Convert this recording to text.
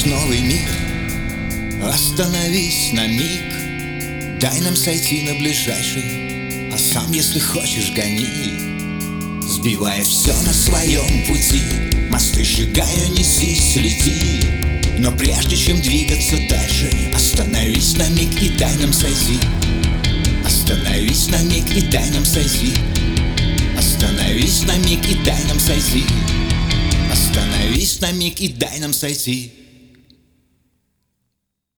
новый мир. Остановись на миг, дай нам сойти на ближайший, а сам, если хочешь, гони, сбивая все на своем пути. Мосты сжигая, несись, лети. Но прежде чем двигаться дальше, остановись на миг и дай нам сойти. Остановись на миг и дай нам сойти. Остановись на миг и дай нам сойти. Остановись на миг и дай нам сойти.